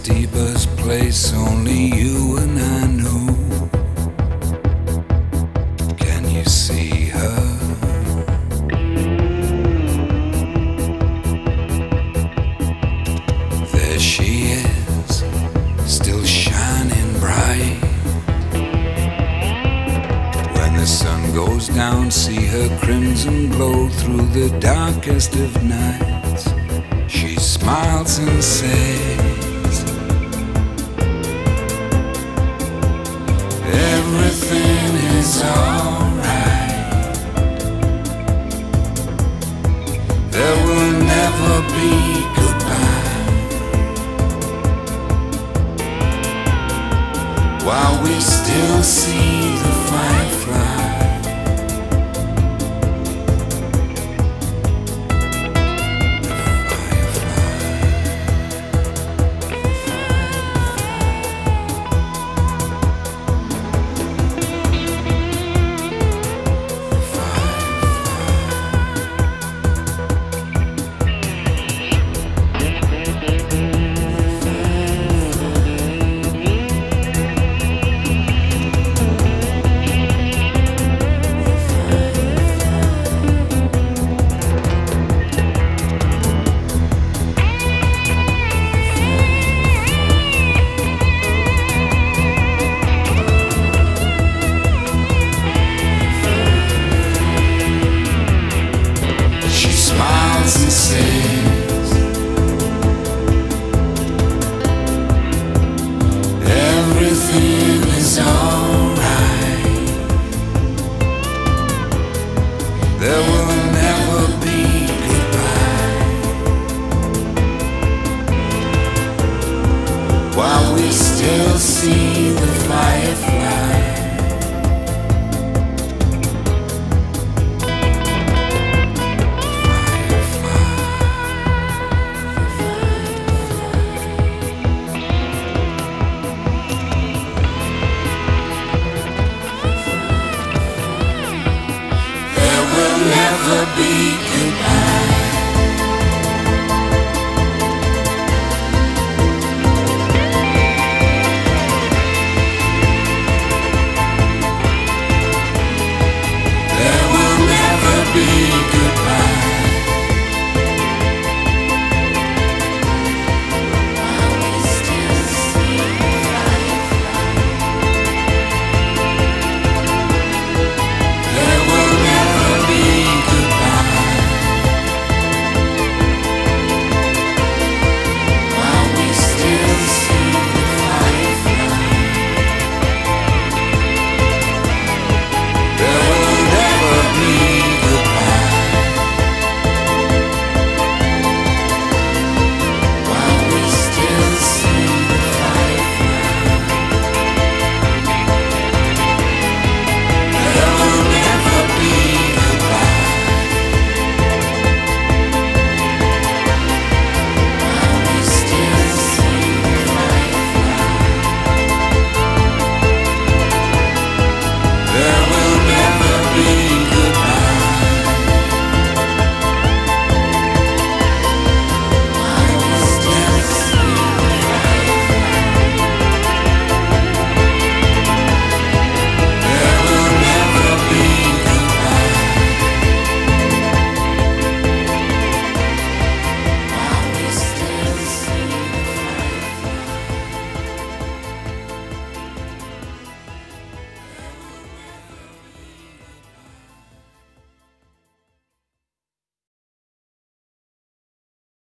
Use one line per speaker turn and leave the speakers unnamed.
deepest place only you and I know. Can you see her? There she is, still shining bright. When the sun goes down, see her crimson glow through the darkest of nights. She smiles and says, everything is alright. There will never be goodbye while we still see the firefly. And says, everything is alright. There will never be goodbye while we still see the firefly.